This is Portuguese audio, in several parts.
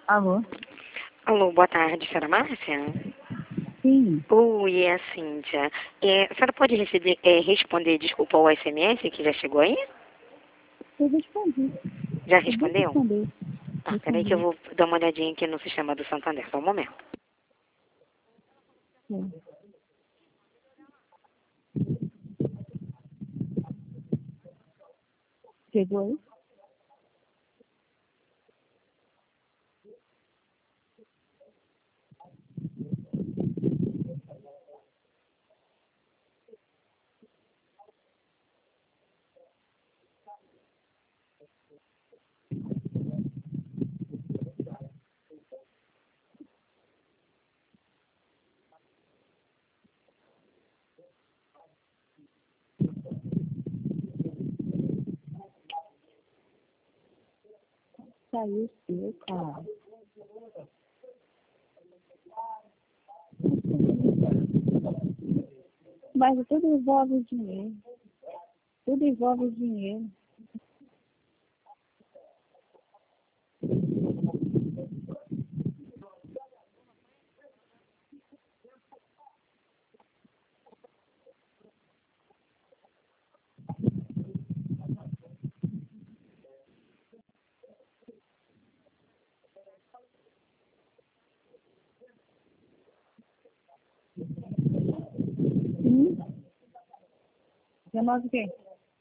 Alô? Alô, boa tarde, senhora Márcia? Sim, Oi, é a Cíntia. A senhora pode responder, desculpa, o SMS que já chegou aí? eu respondi. Já Acabei de respondeu? responder. Tá, peraí que eu Respondi. vou dar uma olhadinha aqui no sistema do Santander, só um momento. Sim. Chegou aí? Saiu o seu, cara. Mas tudo envolve dinheiro. Tudo envolve dinheiro. Sim. 19 o quê?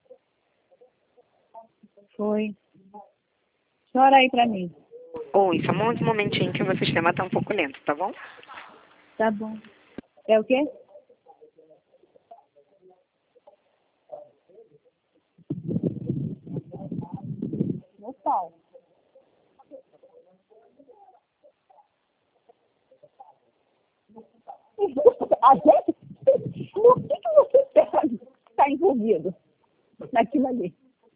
Foi. Chora aí pra mim. Oi, só um momentinho que o meu sistema tá um pouco lento, tá bom? Tá bom. É o quê? Meu pau. A gente? O que você está envolvido naquilo ali?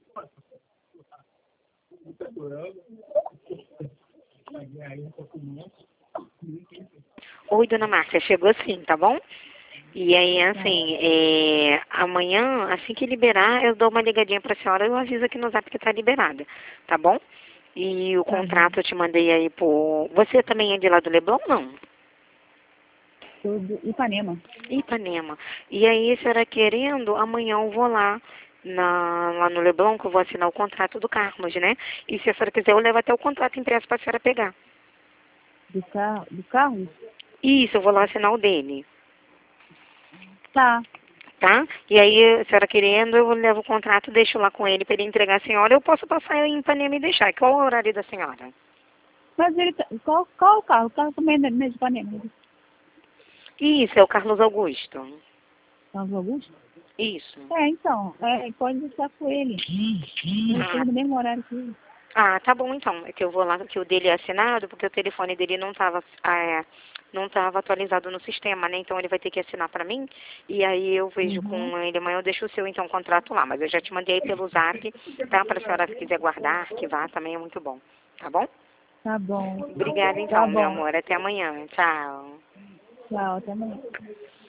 Oi, dona Márcia, chegou sim, tá bom? E aí, assim, amanhã, assim que liberar, eu dou uma ligadinha pra senhora e eu aviso aqui no zap que tá liberada, tá bom? E o Tá bom. contrato eu te mandei aí por... Você também é de lá do Leblon, não? Tudo. Ipanema. Ipanema. E aí, a senhora querendo, amanhã eu vou lá no Leblon, que eu vou assinar o contrato do Carlos, né? E se a senhora quiser, eu levo até o contrato impresso pra senhora pegar. Do carro? Isso, eu vou lá assinar o dele, Tá. tá? E aí, a senhora querendo, eu levo o contrato, deixo lá com ele pra ele entregar a senhora. Eu posso passar em Ipanema e deixar. Qual é o horário da senhora? Mas ele. Qual o carro? O carro também é de Ipanema. Isso, é o Carlos Augusto. Carlos Augusto? Isso. Então. Pode deixar com ele. Ele Ah, tem no mesmo horário que ele. tá bom então. É que eu vou lá, que o dele é assinado, porque o telefone dele não tava atualizado no sistema, né? Então ele vai ter que assinar pra mim. E aí eu vejo Uhum. com ele amanhã, eu deixo o seu então contrato lá. Mas eu já te mandei aí pelo zap, tá? Pra senhora se quiser guardar, arquivar, também é muito bom. Tá bom? Tá bom. Obrigada Tá então, meu bom. amor. Até amanhã. Tchau. Tchau, até amanhã.